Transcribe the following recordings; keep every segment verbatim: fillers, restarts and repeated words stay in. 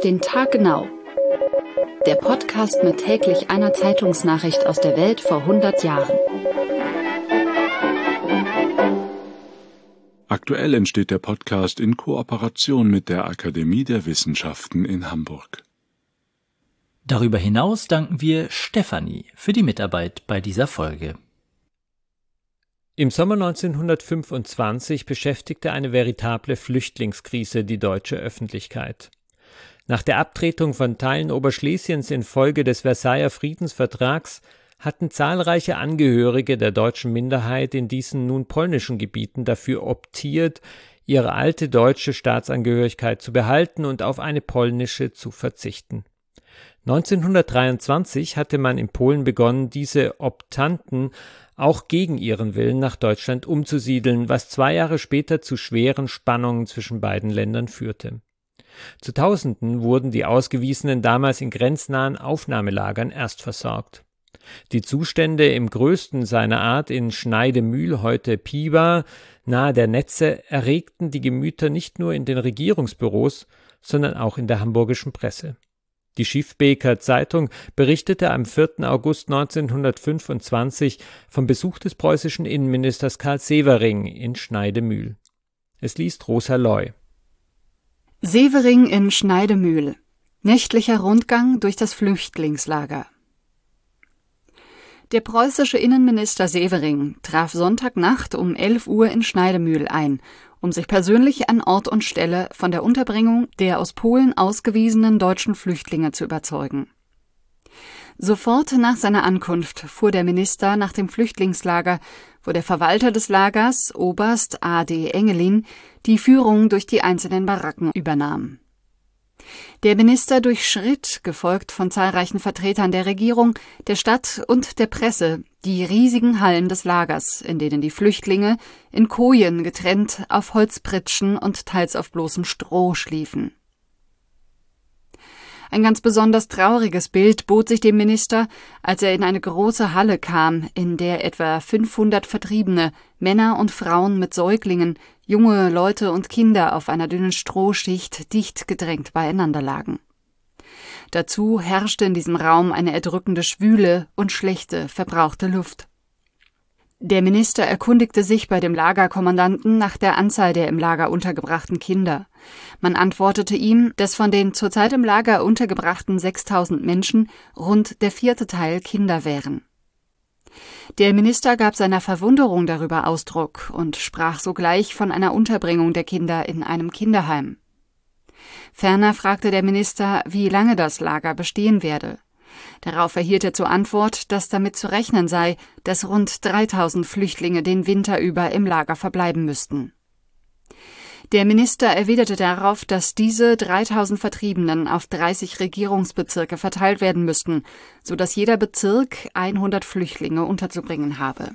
Auf den Tag genau. Der Podcast mit täglich einer Zeitungsnachricht aus der Welt vor hundert Jahren. Aktuell entsteht der Podcast in Kooperation mit der Akademie der Wissenschaften in Hamburg. Darüber hinaus danken wir Stefanie für die Mitarbeit bei dieser Folge. Im Sommer neunzehnhundertfünfundzwanzig beschäftigte eine veritable Flüchtlingskrise die deutsche Öffentlichkeit. Nach der Abtretung von Teilen Oberschlesiens infolge des Versailler Friedensvertrags hatten zahlreiche Angehörige der deutschen Minderheit in diesen nun polnischen Gebieten dafür optiert, ihre alte deutsche Staatsangehörigkeit zu behalten und auf eine polnische zu verzichten. neunzehnhundertdreiundzwanzig hatte man in Polen begonnen, diese Optanten auch gegen ihren Willen nach Deutschland umzusiedeln, was zwei Jahre später zu schweren Spannungen zwischen beiden Ländern führte. Zu Tausenden wurden die Ausgewiesenen damals in grenznahen Aufnahmelagern erstversorgt. Die Zustände im größten seiner Art in Schneidemühl, heute Piwa, nahe der Netze, erregten die Gemüter nicht nur in den Regierungsbüros, sondern auch in der hamburgischen Presse. Die Schiffbeker Zeitung berichtete am vierten August neunzehnhundertfünfundzwanzig vom Besuch des preußischen Innenministers Karl Severing in Schneidemühl. Es liest Rosa Loy. Severing in Schneidemühl. Nächtlicher Rundgang durch das Flüchtlingslager. Der preußische Innenminister Severing traf Sonntagnacht um elf Uhr in Schneidemühl ein, um sich persönlich an Ort und Stelle von der Unterbringung der aus Polen ausgewiesenen deutschen Flüchtlinge zu überzeugen. Sofort nach seiner Ankunft fuhr der Minister nach dem Flüchtlingslager, wo der Verwalter des Lagers, Oberst A D Engelin, die Führung durch die einzelnen Baracken übernahm. Der Minister durchschritt, gefolgt von zahlreichen Vertretern der Regierung, der Stadt und der Presse, die riesigen Hallen des Lagers, in denen die Flüchtlinge, in Kojen getrennt, auf Holzpritschen und teils auf bloßem Stroh schliefen. Ein ganz besonders trauriges Bild bot sich dem Minister, als er in eine große Halle kam, in der etwa fünfhundert Vertriebene, Männer und Frauen mit Säuglingen, junge Leute und Kinder auf einer dünnen Strohschicht dicht gedrängt beieinander lagen. Dazu herrschte in diesem Raum eine erdrückende Schwüle und schlechte, verbrauchte Luft. Der Minister erkundigte sich bei dem Lagerkommandanten nach der Anzahl der im Lager untergebrachten Kinder. Man antwortete ihm, dass von den zurzeit im Lager untergebrachten sechstausend Menschen rund der vierte Teil Kinder wären. Der Minister gab seiner Verwunderung darüber Ausdruck und sprach sogleich von einer Unterbringung der Kinder in einem Kinderheim. Ferner fragte der Minister, wie lange das Lager bestehen werde. Darauf erhielt er zur Antwort, dass damit zu rechnen sei, dass rund dreitausend Flüchtlinge den Winter über im Lager verbleiben müssten. Der Minister erwiderte darauf, dass diese dreitausend Vertriebenen auf dreißig Regierungsbezirke verteilt werden müssten, so dass jeder Bezirk hundert Flüchtlinge unterzubringen habe.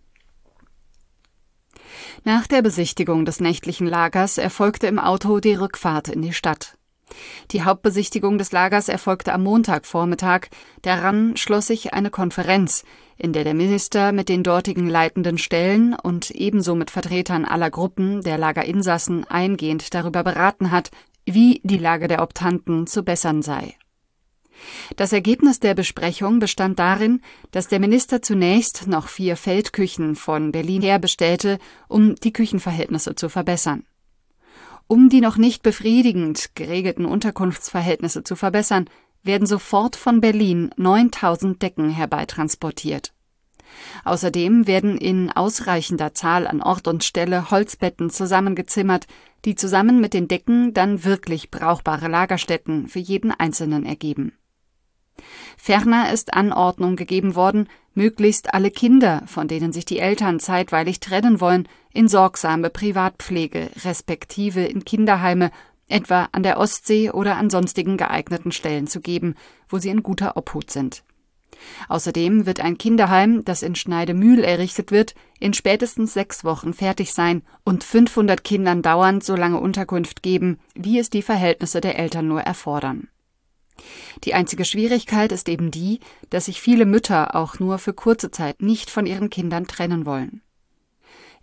Nach der Besichtigung des nächtlichen Lagers erfolgte im Auto die Rückfahrt in die Stadt. Die Hauptbesichtigung des Lagers erfolgte am Montagvormittag. Daran schloss sich eine Konferenz, in der der Minister mit den dortigen leitenden Stellen und ebenso mit Vertretern aller Gruppen der Lagerinsassen eingehend darüber beraten hat, wie die Lage der Optanten zu bessern sei. Das Ergebnis der Besprechung bestand darin, dass der Minister zunächst noch vier Feldküchen von Berlin her bestellte, um die Küchenverhältnisse zu verbessern. Um die noch nicht befriedigend geregelten Unterkunftsverhältnisse zu verbessern, werden sofort von Berlin neuntausend Decken herbeitransportiert. Außerdem werden in ausreichender Zahl an Ort und Stelle Holzbetten zusammengezimmert, die zusammen mit den Decken dann wirklich brauchbare Lagerstätten für jeden Einzelnen ergeben. Ferner ist Anordnung gegeben worden, möglichst alle Kinder, von denen sich die Eltern zeitweilig trennen wollen, in sorgsame Privatpflege respektive in Kinderheime, etwa an der Ostsee oder an sonstigen geeigneten Stellen zu geben, wo sie in guter Obhut sind. Außerdem wird ein Kinderheim, das in Schneidemühl errichtet wird, in spätestens sechs Wochen fertig sein und fünfhundert Kindern dauernd so lange Unterkunft geben, wie es die Verhältnisse der Eltern nur erfordern. Die einzige Schwierigkeit ist eben die, dass sich viele Mütter auch nur für kurze Zeit nicht von ihren Kindern trennen wollen.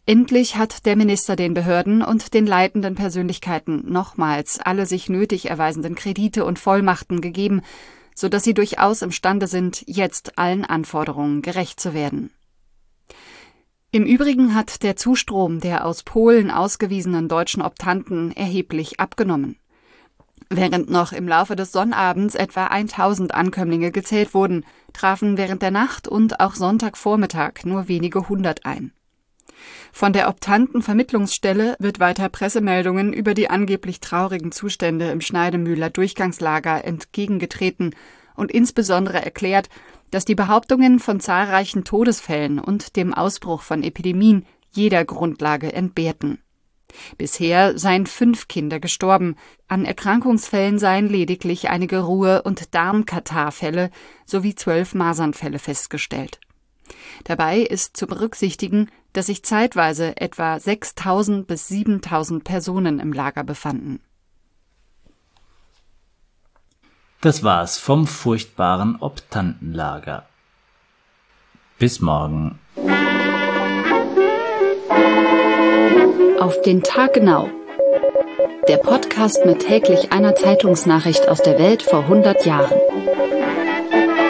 Endlich hat der Minister den Behörden und den leitenden Persönlichkeiten nochmals alle sich nötig erweisenden Kredite und Vollmachten gegeben, sodass sie durchaus imstande sind, jetzt allen Anforderungen gerecht zu werden. Im Übrigen hat der Zustrom der aus Polen ausgewiesenen deutschen Optanten erheblich abgenommen. Während noch im Laufe des Sonnabends etwa tausend Ankömmlinge gezählt wurden, trafen während der Nacht und auch Sonntagvormittag nur wenige hundert ein. Von der Optantenvermittlungsstelle wird weiter Pressemeldungen über die angeblich traurigen Zustände im Schneidemühler Durchgangslager entgegengetreten und insbesondere erklärt, dass die Behauptungen von zahlreichen Todesfällen und dem Ausbruch von Epidemien jeder Grundlage entbehrten. Bisher seien fünf Kinder gestorben, an Erkrankungsfällen seien lediglich einige Ruhr- und Darmkatarrfälle sowie zwölf Masernfälle festgestellt. Dabei ist zu berücksichtigen, dass sich zeitweise etwa sechstausend bis siebentausend Personen im Lager befanden. Das war's vom furchtbaren Optantenlager. Bis morgen. Auf den Tag genau. Der Podcast mit täglich einer Zeitungsnachricht aus der Welt vor hundert Jahren.